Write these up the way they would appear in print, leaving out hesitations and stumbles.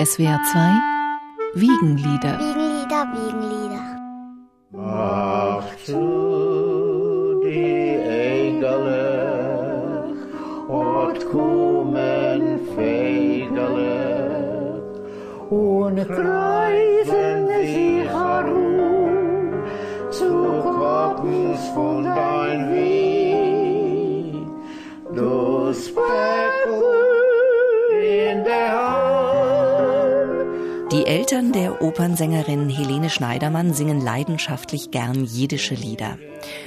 SWR 2 Wiegenlieder. Wiegenlieder, Wiegenlieder. Ach, zu die Engele und kommen Fegele und kreisen sie herum zu Koppens von dein Wien, du Speckl in der Hand. Die Eltern der Opernsängerin Helene Schneidermann singen leidenschaftlich gern jiddische Lieder.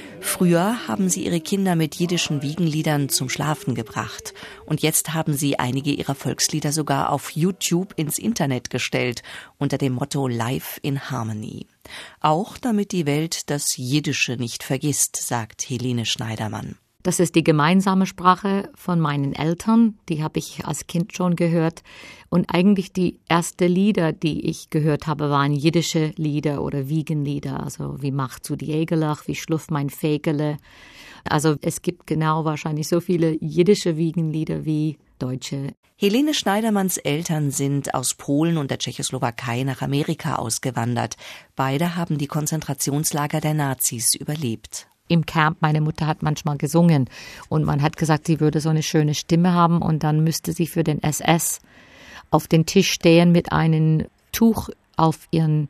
Früher haben sie ihre Kinder mit jiddischen Wiegenliedern zum Schlafen gebracht. Und jetzt haben sie einige ihrer Volkslieder sogar auf YouTube ins Internet gestellt, unter dem Motto Life in Harmony. Auch damit die Welt das Jiddische nicht vergisst, sagt Helene Schneidermann. Das ist die gemeinsame Sprache von meinen Eltern, die habe ich als Kind schon gehört. Und eigentlich die ersten Lieder, die ich gehört habe, waren jiddische Lieder oder Wiegenlieder. Also wie macht zu die Egelach, wie schluff mein Fegele. Also es gibt genau wahrscheinlich so viele jiddische Wiegenlieder wie deutsche. Helene Schneidermanns Eltern sind aus Polen und der Tschechoslowakei nach Amerika ausgewandert. Beide haben die Konzentrationslager der Nazis überlebt. Im Camp, meine Mutter hat manchmal gesungen und man hat gesagt, sie würde so eine schöne Stimme haben und dann müsste sie für den SS auf den Tisch stehen mit einem Tuch auf ihren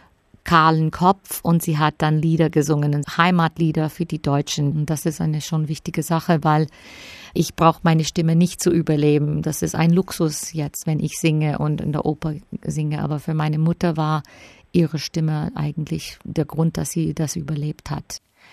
kahlen Kopf und sie hat dann Lieder gesungen, Heimatlieder für die Deutschen. Und das ist eine schon wichtige Sache, weil ich brauche meine Stimme nicht zu überleben. Das ist ein Luxus jetzt, wenn ich singe und in der Oper singe. Aber für meine Mutter war ihre Stimme eigentlich der Grund, dass sie das überlebt hat.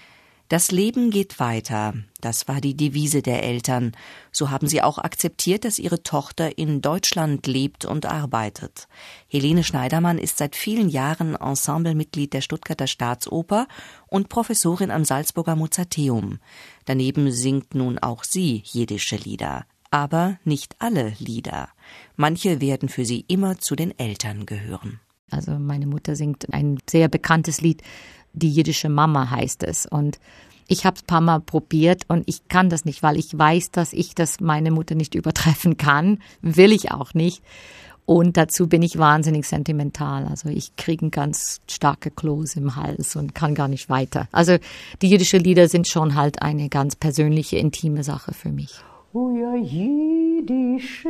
Das Leben geht weiter. Das war die Devise der Eltern. So haben sie auch akzeptiert, dass ihre Tochter in Deutschland lebt und arbeitet. Helene Schneidermann ist seit vielen Jahren Ensemblemitglied der Stuttgarter Staatsoper und Professorin am Salzburger Mozarteum. Daneben singt nun auch sie jiddische Lieder. Aber nicht alle Lieder. Manche werden für sie immer zu den Eltern gehören. Also meine Mutter singt ein sehr bekanntes Lied, Die jiddische Mama heißt es. Und ich habe es ein paar Mal probiert und ich kann das nicht, weil ich weiß, dass ich das meine Mutter nicht übertreffen kann. Will ich auch nicht. Und dazu bin ich wahnsinnig sentimental. Also ich kriege ein ganz starke Kloß im Hals und kann gar nicht weiter. Also die jiddische Lieder sind schon halt eine ganz persönliche, intime Sache für mich. O ja, jiddische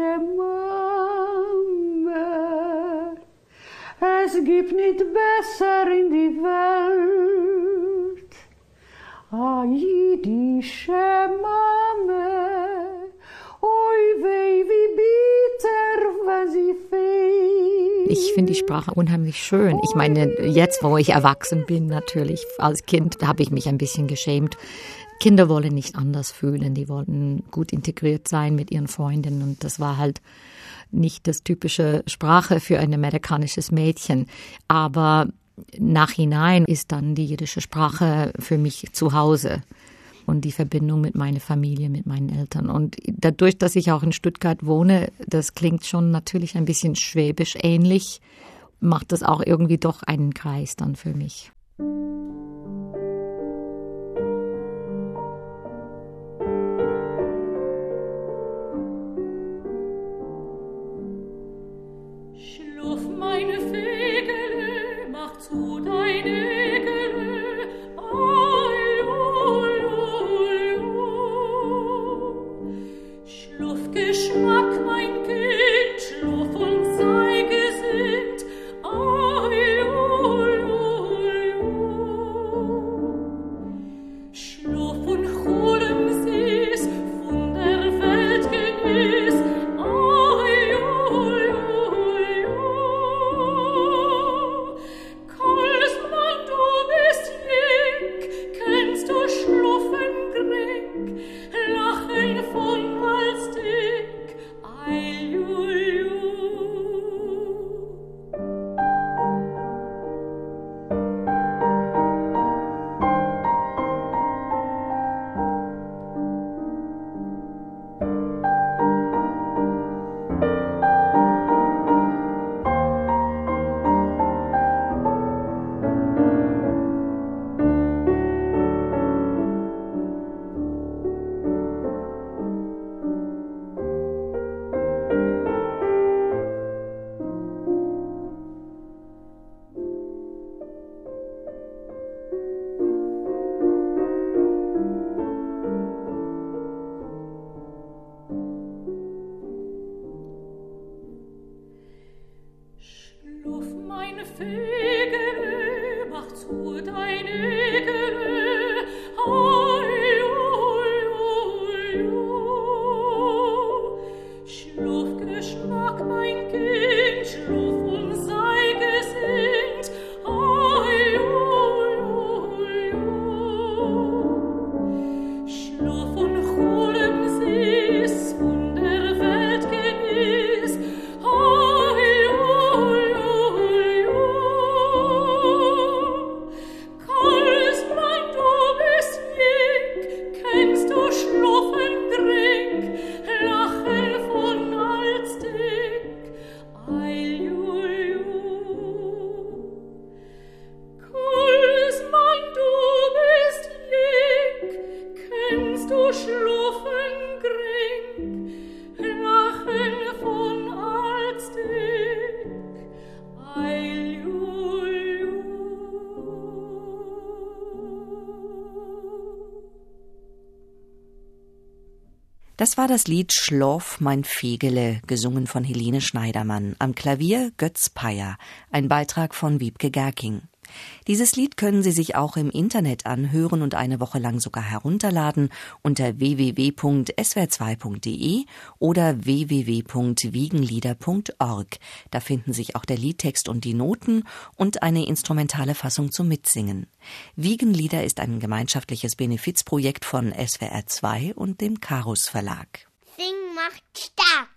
Mama, es gibt nicht besser in die Welt. Ah, jiddische Mama, oi weh, wie bitter, wenn sie fehlt. Ich finde die Sprache unheimlich schön. Ich meine, jetzt, wo ich erwachsen bin, natürlich, als Kind habe ich mich ein bisschen geschämt. Kinder wollen nicht anders fühlen, die wollen gut integriert sein mit ihren Freundinnen und das war halt nicht das typische Sprache für ein amerikanisches Mädchen. Aber nachhinein ist dann die jiddische Sprache für mich zu Hause und die Verbindung mit meiner Familie, mit meinen Eltern. Und dadurch, dass ich auch in Stuttgart wohne, das klingt schon natürlich ein bisschen schwäbisch ähnlich, macht das auch irgendwie doch einen Kreis dann für mich. Zu deine Egele, schluff Geschmack, mein Kind, schluff und sei gesinnt, Fegele, mach zu dein Egele, Schlaf Geschmack, mein Kind, schlaf und sei gesinnt, schlaf und holem Sies von der Welt genieß, Karlsmann, du bist jung, kennst du schlufen Trink, Lachen von Alsdick, Karlsmann, du bist jung, kennst du schlufen Trink, Lachen von Alsdick, Das war das Lied Schlaf, mein Fegele, gesungen von Helene Schneidermann. Am Klavier Götz Peyer, ein Beitrag von Wiebke Gerking. Dieses Lied können Sie sich auch im Internet anhören und eine Woche lang sogar herunterladen unter www.swr2.de oder www.wiegenlieder.org. Da finden sich auch der Liedtext und die Noten und eine instrumentale Fassung zum Mitsingen. Wiegenlieder ist ein gemeinschaftliches Benefizprojekt von SWR2 und dem Karus Verlag. Singen macht stark.